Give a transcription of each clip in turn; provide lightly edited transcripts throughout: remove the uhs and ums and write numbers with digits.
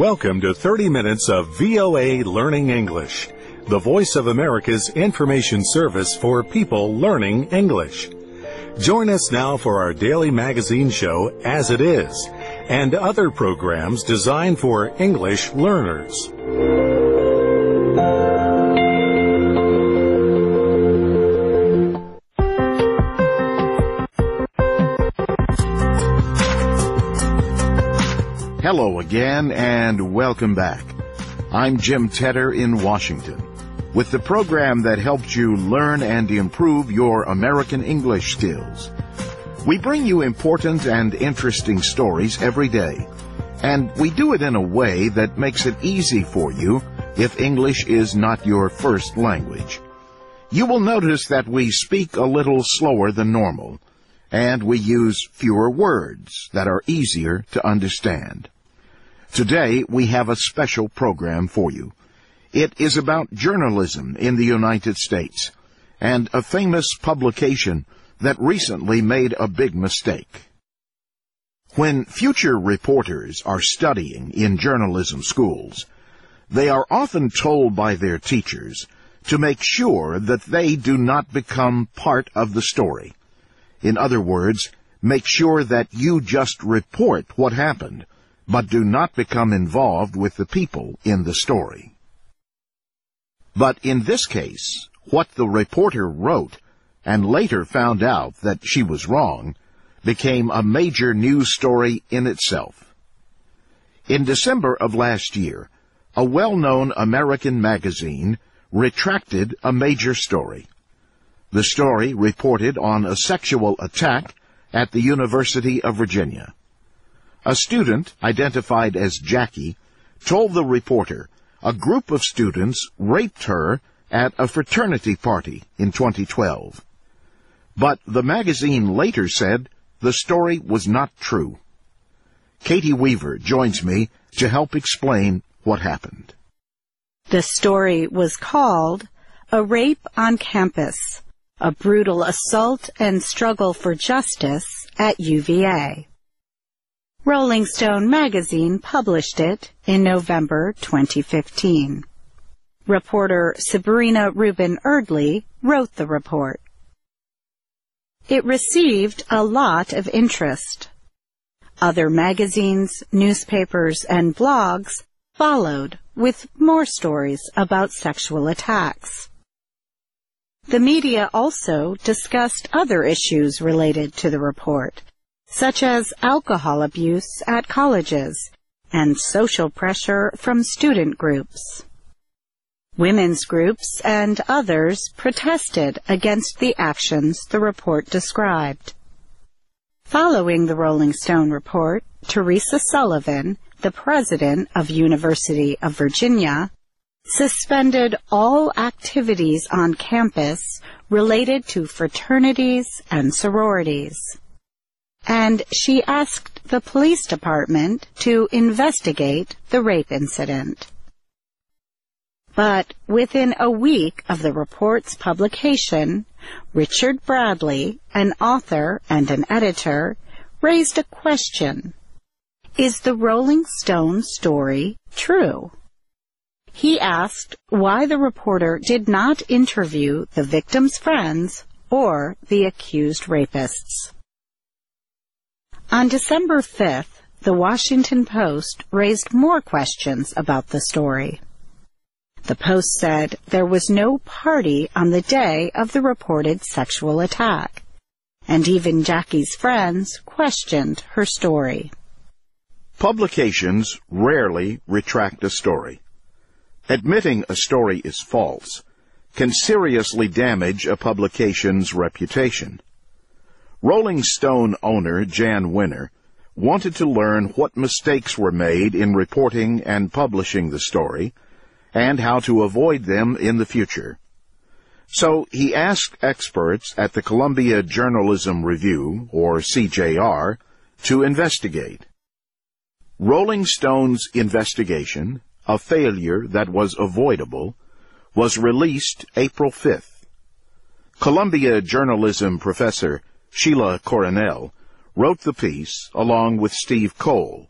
Welcome to 30 minutes of VOA Learning English, the voice of America's information service for people learning English. Join us now for our daily magazine show, As It Is, and other programs designed for English learners. Hello again, and welcome back. I'm Jim Tedder in Washington, with the program that helps you learn and improve your American English skills. We bring you important and interesting stories every day, and we do it in a way that makes it easy for you if English is not your first language. You will notice that we speak a little slower than normal, and we use fewer words that are easier to understand. Today, we have a special program for you. It is about journalism in the United States and a famous publication that recently made a big mistake. When future reporters are studying in journalism schools, they are often told by their teachers to make sure that they do not become part of the story. In other words, make sure that you just report what happened, but do not become involved with the people in the story. But in this case, what the reporter wrote, and later found out that she was wrong, became a major news story in itself. In December of last year, a well-known American magazine retracted a major story. The story reported on a sexual attack at the University of Virginia. A student, identified as Jackie, told the reporter a group of students raped her at a fraternity party in 2012. But the magazine later said the story was not true. Katie Weaver joins me to help explain what happened. The story was called A Rape on Campus, a Brutal Assault and Struggle for Justice at UVA. Rolling Stone magazine published it in November 2015. Reporter Sabrina Rubin Erdley wrote the report. It received a lot of interest. Other magazines, newspapers, and blogs followed with more stories about sexual attacks. The media also discussed other issues related to the report, such as alcohol abuse at colleges and social pressure from student groups. Women's groups and others protested against the actions the report described. Following the Rolling Stone report, Teresa Sullivan, the president of University of Virginia, suspended all activities on campus related to fraternities and sororities. And she asked the police department to investigate the rape incident. But within a week of the report's publication, Richard Bradley, an author and an editor, raised a question. Is the Rolling Stone story true? He asked why the reporter did not interview the victim's friends or the accused rapists. On December 5th, the Washington Post raised more questions about the story. The Post said there was no party on the day of the reported sexual attack, and even Jackie's friends questioned her story. Publications rarely retract a story. Admitting a story is false can seriously damage a publication's reputation. Rolling Stone owner Jan Winner wanted to learn what mistakes were made in reporting and publishing the story and how to avoid them in the future. So he asked experts at the Columbia Journalism Review, or CJR, to investigate. Rolling Stone's investigation, a failure that was avoidable, was released April 5th. Columbia journalism professor Sheila Coronel wrote the piece along with Steve Cole,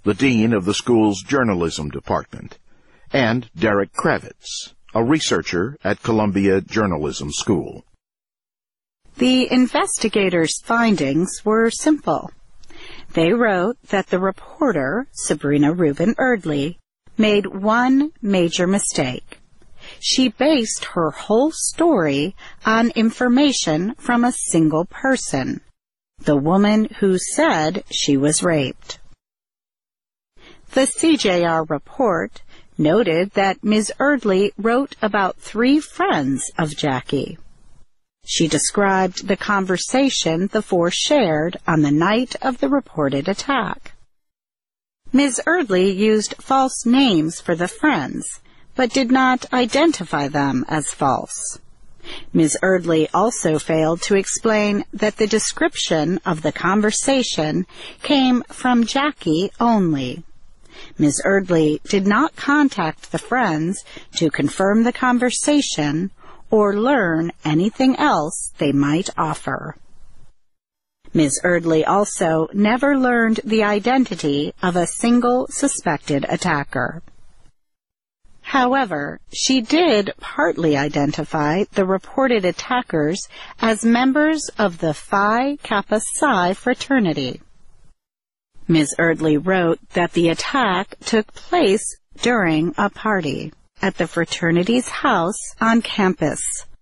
the dean of the school's journalism department, and Derek Kravitz, a researcher at Columbia Journalism School. The investigators' findings were simple. They wrote that the reporter, Sabrina Rubin Erdely, made one major mistake. She based her whole story on information from a single person, the woman who said she was raped. The CJR report noted that Ms. Erdely wrote about 3 friends of Jackie. She described the conversation the 4 shared on the night of the reported attack. Ms. Erdely used false names for the friends, but did not identify them as false. Ms. Erdely also failed to explain that the description of the conversation came from Jackie only. Ms. Erdely did not contact the friends to confirm the conversation or learn anything else they might offer. Ms. Erdely also never learned the identity of a single suspected attacker. However, she did partly identify the reported attackers as members of the Phi Kappa Psi fraternity. Ms. Erdely wrote that the attack took place during a party at the fraternity's house on campus.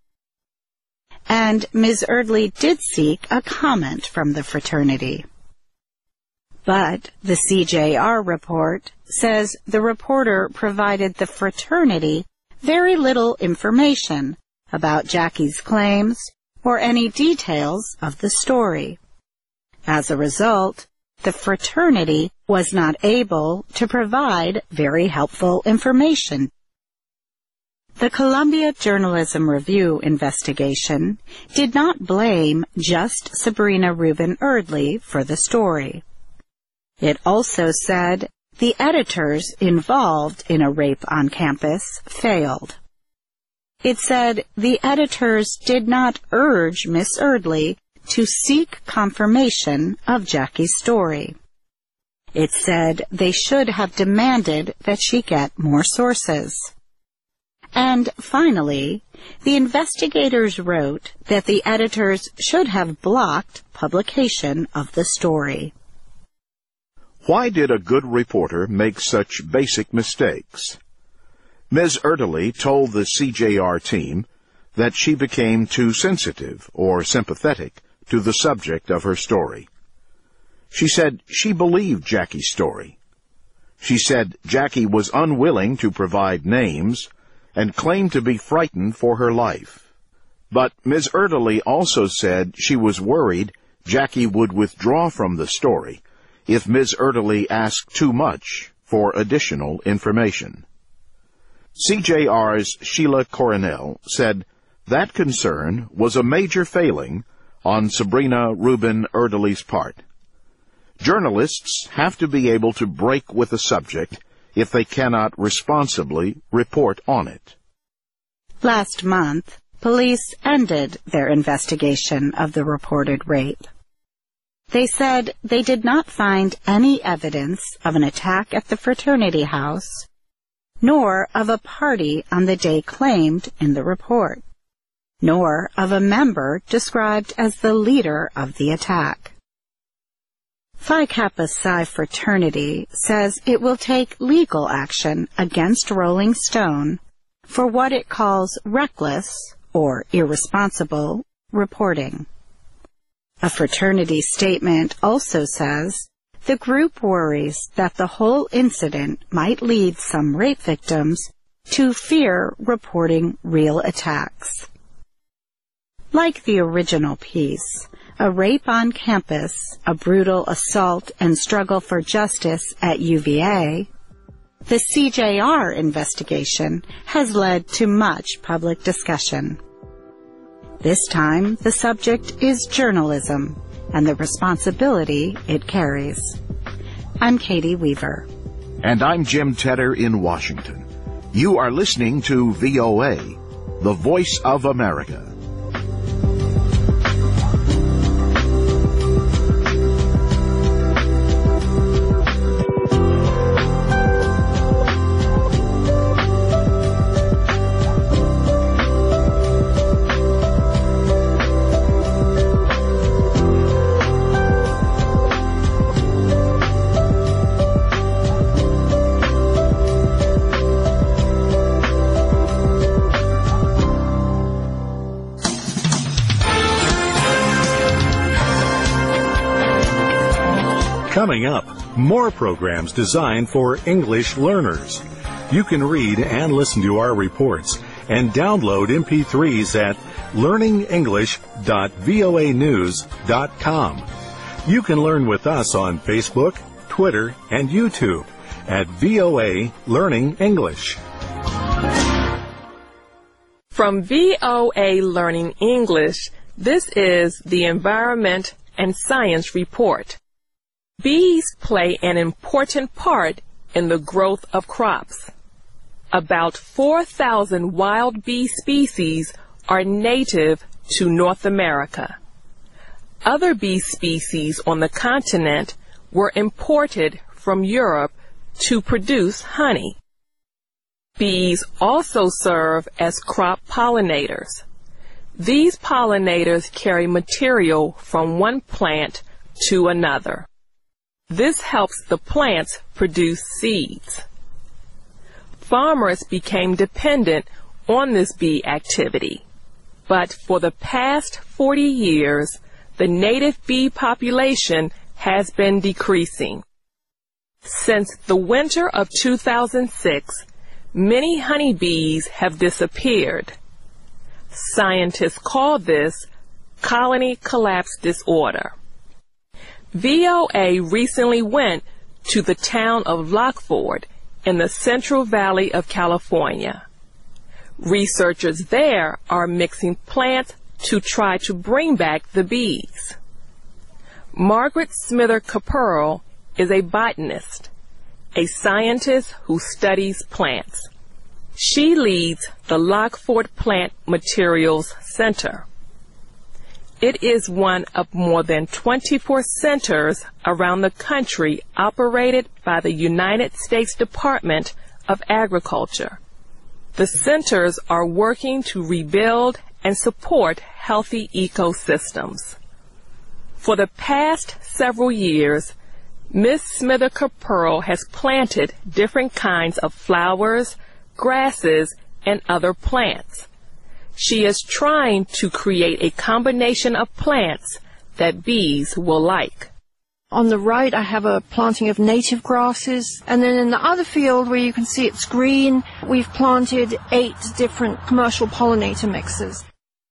And Ms. Erdely did seek a comment from the fraternity. But the CJR report says the reporter provided the fraternity very little information about Jackie's claims or any details of the story. As a result, the fraternity was not able to provide very helpful information. The Columbia Journalism Review investigation did not blame just Sabrina Rubin Erdely for the story. It also said the editors involved in a rape on campus failed. It said the editors did not urge Miss Erdely to seek confirmation of Jackie's story. It said they should have demanded that she get more sources. And finally, the investigators wrote that the editors should have blocked publication of the story. Why did a good reporter make such basic mistakes? Ms. Erdely told the CJR team that she became too sensitive or sympathetic to the subject of her story. She said she believed Jackie's story. She said Jackie was unwilling to provide names and claimed to be frightened for her life. But Ms. Erdely also said she was worried Jackie would withdraw from the story if Ms. Erdely asked too much for additional information. CJR's Sheila Coronel said that concern was a major failing on Sabrina Rubin Erdely's part. Journalists have to be able to break with a subject if they cannot responsibly report on it. Last month, police ended their investigation of the reported rape. They said they did not find any evidence of an attack at the fraternity house, nor of a party on the day claimed in the report, nor of a member described as the leader of the attack. Phi Kappa Psi fraternity says it will take legal action against Rolling Stone for what it calls reckless or irresponsible reporting. A fraternity statement also says the group worries that the whole incident might lead some rape victims to fear reporting real attacks. Like the original piece, A Rape on Campus, A Brutal Assault and Struggle for Justice at UVA, the CJR investigation has led to much public discussion. This time, the subject is journalism and the responsibility it carries. I'm Katie Weaver. And I'm Jim Tedder in Washington. You are listening to VOA, the Voice of America. Coming up, more programs designed for English learners. You can read and listen to our reports and download MP3s at learningenglish.voanews.com. You can learn with us on Facebook, Twitter, and YouTube at VOA Learning English. From VOA Learning English, this is the Environment and Science Report. Bees play an important part in the growth of crops. About 4,000 wild bee species are native to North America. Other bee species on the continent were imported from Europe to produce honey. Bees also serve as crop pollinators. These pollinators carry material from one plant to another. This helps the plants produce seeds. Farmers became dependent on this bee activity, but for the past 40 years, the native bee population has been decreasing. Since the winter of 2006, many honeybees have disappeared. Scientists call this colony collapse disorder. VOA recently went to the town of Lockford in the Central Valley of California. Researchers there are mixing plants to try to bring back the bees. Margaret Smither Caperl is a botanist, a scientist who studies plants. She leads the Lockford Plant Materials Center. It is one of more than 24 centers around the country operated by the United States Department of Agriculture. The centers are working to rebuild and support healthy ecosystems. For the past several years, Ms. Smither Caperl has planted different kinds of flowers, grasses, and other plants. She is trying to create a combination of plants that bees will like. On the right, I have a planting of native grasses, and then in the other field where you can see it's green, we've planted 8 different commercial pollinator mixes.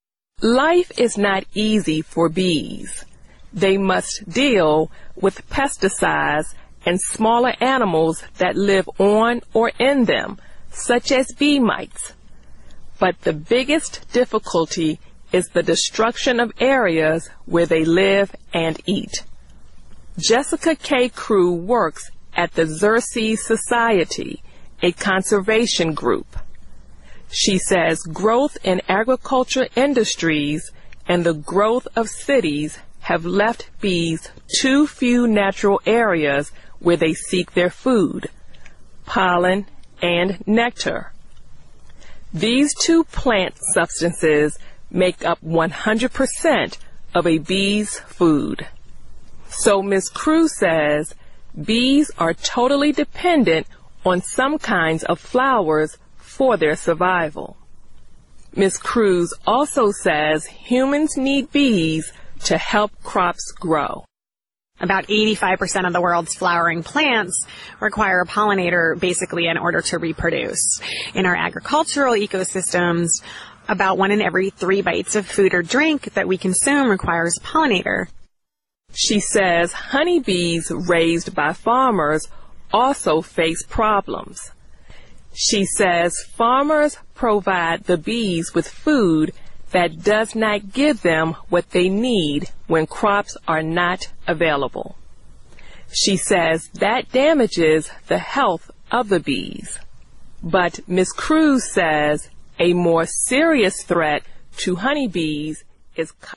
Life is not easy for bees. They must deal with pesticides and smaller animals that live on or in them, such as bee mites. But the biggest difficulty is the destruction of areas where they live and eat. Jessica K. Crew works at the Xerces Society, a conservation group. She says growth in agriculture industries and the growth of cities have left bees too few natural areas where they seek their food, pollen, and nectar. These two plant substances make up 100% of a bee's food. So Ms. Cruz says bees are totally dependent on some kinds of flowers for their survival. Ms. Cruz also says humans need bees to help crops grow. About 85% of the world's flowering plants require a pollinator basically in order to reproduce. In our agricultural ecosystems, about 1 in every 3 bites of food or drink that we consume requires a pollinator. She says honeybees raised by farmers also face problems. She says farmers provide the bees with food that does not give them what they need when crops are not available. She says that damages the health of the bees. But Ms. Cruz says a more serious threat to honeybees is